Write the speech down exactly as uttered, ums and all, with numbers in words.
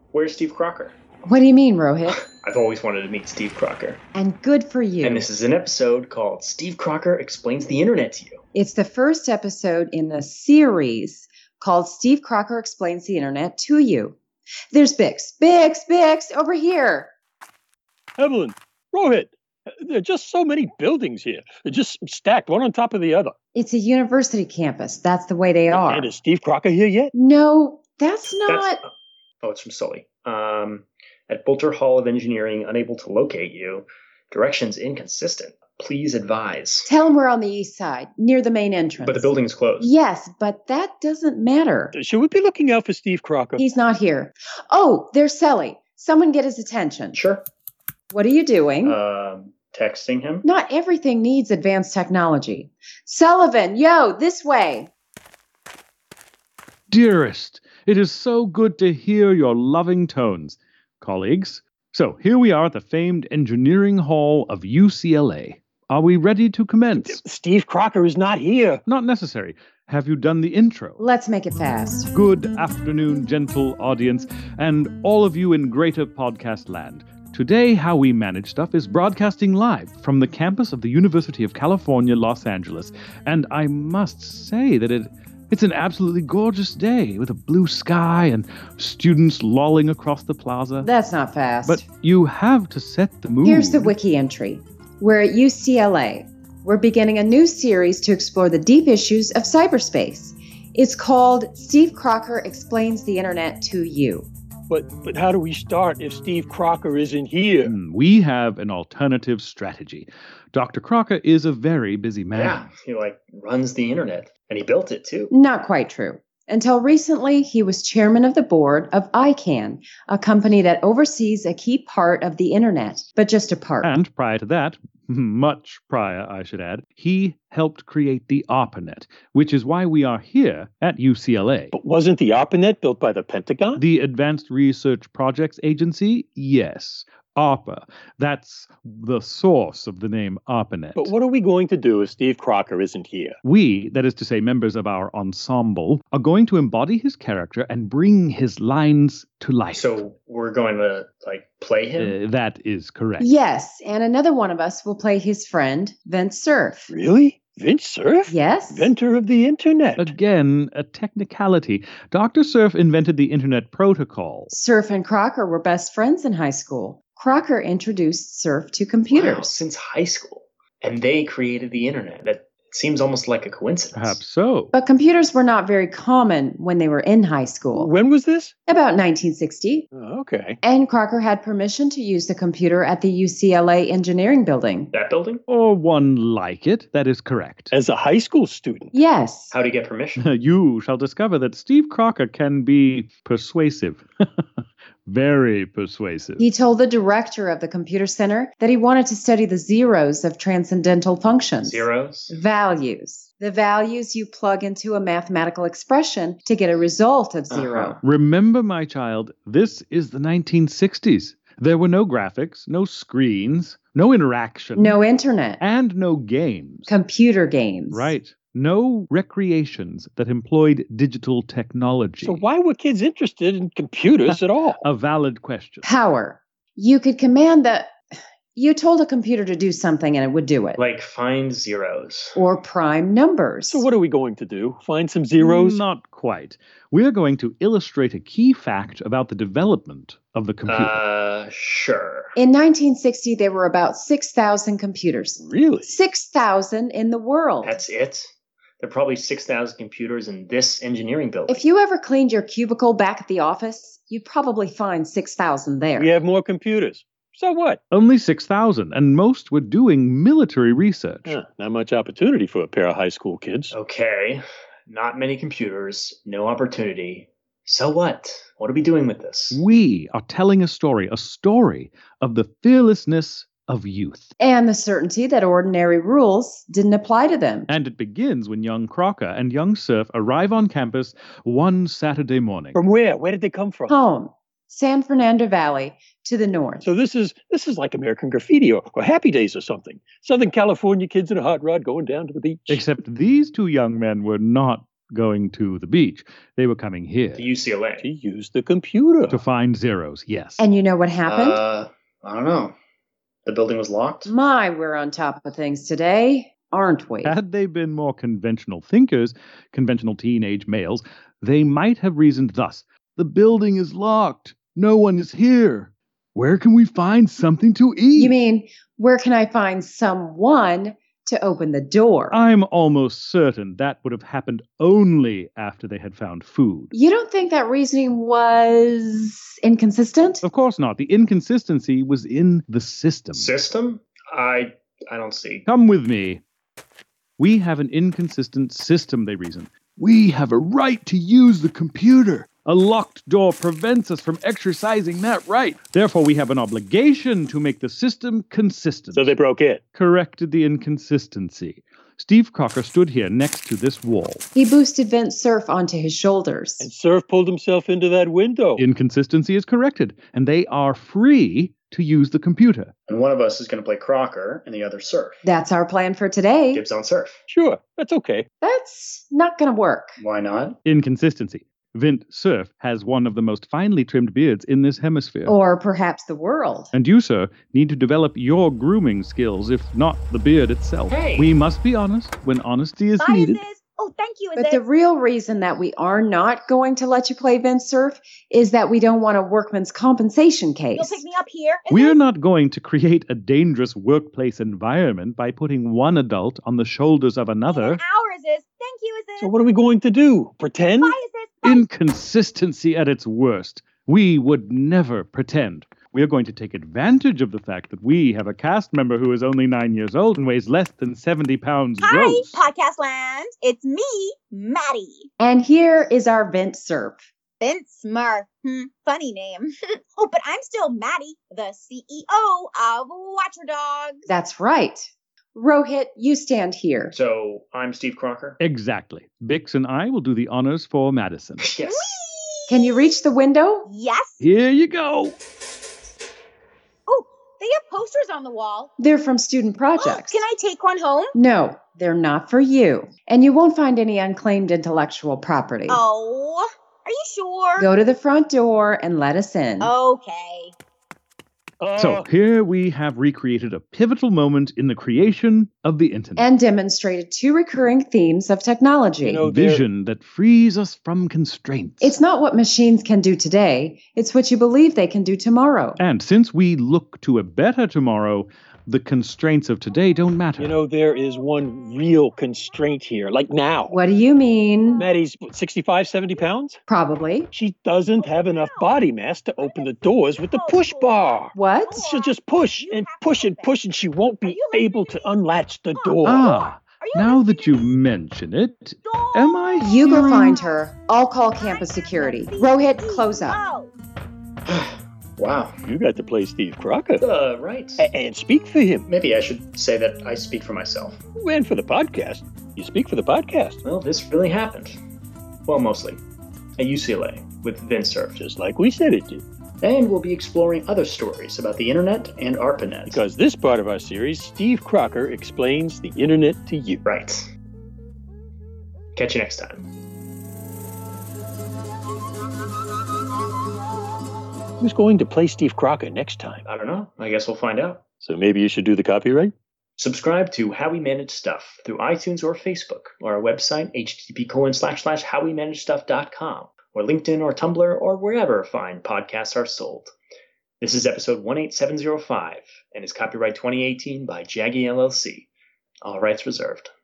Where's Steve Crocker? What do you mean, Rohit? I've always wanted to meet Steve Crocker. And good for you. And this is an episode called Steve Crocker Explains the Internet to You. It's the first episode in a series called Steve Crocker Explains the Internet to You. There's Bix. Bix, Bix, over here. Evelyn, Rohit, there are just so many buildings here. They're just stacked one on top of the other. It's a university campus. That's the way they are. And is Steve Crocker here yet? No, that's not... That's, uh, oh, it's from Sully. Um, at Bolter Hall of Engineering, unable to locate you. Directions inconsistent. Please advise. Tell him we're on the east side, near the main entrance. But the building is closed. Yes, but that doesn't matter. Should we be looking out for Steve Crocker? He's not here. Oh, there's Sully. Someone get his attention. Sure. What are you doing? Um, texting him. Not everything needs advanced technology. Sullivan, yo, this way. Dearest, it is so good to hear your loving tones. Colleagues, so here we are at the famed Engineering Hall of U C L A. Are we ready to commence? Steve Crocker is not here. Not necessary. Have you done the intro? Let's make it fast. Good afternoon, gentle audience, and all of you in greater podcast land. Today, How We Manage Stuff is broadcasting live from the campus of the University of California, Los Angeles. And I must say that it it's an absolutely gorgeous day with a blue sky and students lolling across the plaza. That's not fast. But you have to set the mood. Here's the wiki entry. We're at U C L A. We're beginning a new series to explore the deep issues of cyberspace. It's called Steve Crocker Explains the Internet to You. But but how do we start if Steve Crocker isn't here? Hmm, We have an alternative strategy. Doctor Crocker is a very busy man. Yeah, he like runs the internet. And he built it too. Not quite true. Until recently, he was chairman of the board of ICANN, a company that oversees a key part of the internet, but just a part. And prior to that, much prior, I should add, he helped create the ARPANET, which is why we are here at U C L A. But wasn't the ARPANET built by the Pentagon? The Advanced Research Projects Agency? Yes. ARPA. That's the source of the name ARPANET. But what are we going to do if Steve Crocker isn't here? We, that is to say members of our ensemble, are going to embody his character and bring his lines to life. So we're going to like play him? Uh, that is correct. Yes, and another one of us will play his friend, Vince Cerf. Really? Vince Cerf? Yes? Inventor of the internet. Again, a technicality. Doctor Cerf invented the Internet Protocol. Cerf and Crocker were best friends in high school. Crocker introduced Cerf to computers. Wow, since high school. And they created the internet. That seems almost like a coincidence. Perhaps so. But computers were not very common when they were in high school. When was this? About nineteen sixty. Oh, okay. And Crocker had permission to use the computer at the U C L A engineering building. That building? Or one like it. That is correct. As a high school student. Yes. How'd he get permission? You shall discover that Steve Crocker can be persuasive. Very persuasive. He told the director of the computer center that he wanted to study the zeros of transcendental functions. Zeros? Values. The values you plug into a mathematical expression to get a result of zero. Uh-huh. Remember, my child, this is the nineteen sixties. There were no graphics, no screens, no interaction. No internet. And no games. Computer games. Right. No recreations that employed digital technology. So why were kids interested in computers at all? A valid question. Power. You could command the... You told a computer to do something and it would do it. Like find zeros. Or prime numbers. So what are we going to do? Find some zeros? Not quite. We're going to illustrate a key fact about the development of the computer. Uh, sure. In nineteen sixty, there were about six thousand computers. Really? six thousand in the world. That's it? There are probably six thousand computers in this engineering building. If you ever cleaned your cubicle back at the office, you'd probably find six thousand there. We have more computers. So what? Only six thousand, and most were doing military research. Huh, not much opportunity for a pair of high school kids. Okay. Not many computers, no opportunity. So what? What are we doing with this? We are telling a story, a story of the fearlessness of youth. And the certainty that ordinary rules didn't apply to them. And it begins when young Crocker and young Cerf arrive on campus one Saturday morning. From where? Where did they come from? Home. San Fernando Valley to the north. So this is this is like American Graffiti or, or Happy Days or something. Southern California kids in a hot rod going down to the beach. Except these two young men were not going to the beach. They were coming here The U C L A. To use the computer. to find zeros, yes. And you know what happened? Uh, I don't know. The building was locked? My, we're on top of things today, aren't we? Had they been more conventional thinkers, conventional teenage males, they might have reasoned thus. The building is locked. No one is here. Where can we find something to eat? You mean, where can I find someone to open the door? I'm almost certain that would have happened only after they had found food. You don't think that reasoning was inconsistent? Of course not. The inconsistency was in the system. System? I I don't see. Come with me. We have an inconsistent system, they reason. We have a right to use the computer. A locked door prevents us from exercising that right. Therefore, we have an obligation to make the system consistent. So they broke it. Corrected the inconsistency. Steve Crocker stood here next to this wall. He boosted Vince Cerf onto his shoulders. And Surf pulled himself into that window. Inconsistency is corrected, and they are free to use the computer. And one of us is going to play Crocker and the other Surf. That's our plan for today. Gibbs on Surf. Sure, that's okay. That's not going to work. Why not? Inconsistency. Vint Cerf has one of the most finely trimmed beards in this hemisphere. Or perhaps the world. And you, sir, need to develop your grooming skills, if not the beard itself. Hey. We must be honest when honesty is Bye, needed. Aziz. Oh, thank you, Aziz. But the real reason that we are not going to let you play Vince Cerf is that we don't want a workman's compensation case. You'll pick me up here. Aziz? We're not going to create a dangerous workplace environment by putting one adult on the shoulders of In another. an hour, Aziz. Thank you, Aziz. So what are we going to do? Pretend? Bye, Aziz. Bye. Inconsistency at its worst. We would never pretend. We are going to take advantage of the fact that we have a cast member who is only nine years old and weighs less than seventy pounds Hi, gross. Podcast Land. It's me, Maddie. And here is our Vince Cerf. Vince Smurf. Hmm, funny name. Oh, but I'm still Maddie, the C E O of Watcher Dogs. That's right. Rohit, you stand here. So I'm Steve Crocker. Exactly. Bix and I will do the honors for Madison. Yes. Can you reach the window? Yes. Here you go. Oh, they have posters on the wall. They're from student projects. Can I take one home? No, they're not for you. And you won't find any unclaimed intellectual property. Oh, are you sure? Go to the front door and let us in. Okay. Uh, So here we have recreated a pivotal moment in the creation of the internet. And demonstrated two recurring themes of technology. You know, there- Vision that frees us from constraints. It's not what machines can do today, it's what you believe they can do tomorrow. And since we look to a better tomorrow, the constraints of today don't matter. you know, there is one real constraint here, like now. What do you mean? Maddie's what, sixty-five, seventy pounds? Probably. She doesn't have enough body mass to open the doors with the push bar. What? She'll just push and push and push, and she won't be able to unlatch the door. Ah, now that you mention it, am I You go hearing- find her. I'll call campus security. Rohit, close up. Oh, Wow. You got to play Steve Crocker. Uh, right. A- and speak for him. Maybe I should say that I speak for myself. And for the podcast. You speak for the podcast. Well, this really happened. Well, mostly. At U C L A with Vince Cerf. Just like we said it did. And we'll be exploring other stories about the internet and ARPANET. Because this part of our series, Steve Crocker explains the internet to you. Right. Catch you next time. Who's going to play Steve Crocker next time? I don't know. I guess we'll find out. So maybe you should do the copyright? Subscribe to How We Manage Stuff through iTunes or Facebook, or our website, http colon slash slash howwemanagestuff.com, or LinkedIn or Tumblr, or wherever fine podcasts are sold. This is episode one eight seven zero five and is copyright twenty eighteen by Jaggy L L C. All rights reserved.